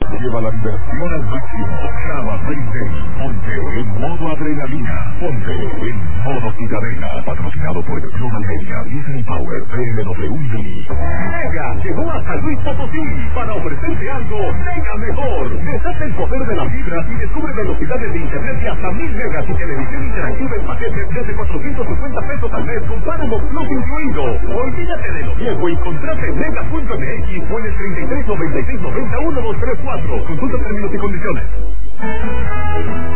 Lleva la diversión al máximo. Java Play Day. Ponte en modo adrenalina. Ponte en modo citadela. Patrocinado por Global Media, Disney Power, BMW y Mini. Mega llegó a San Luis Potosí para ofrecerte algo mega mejor. Desata el poder de la fibra y descubre velocidades de internet de hasta 1000 megas y televisión interactiva en paquetes desde 450 pesos al mes con Paramount Plus incluido. Olvídate de lo viejo y contrate en mega.mx o en el 33 96 90 1234. Consulta términos y condiciones.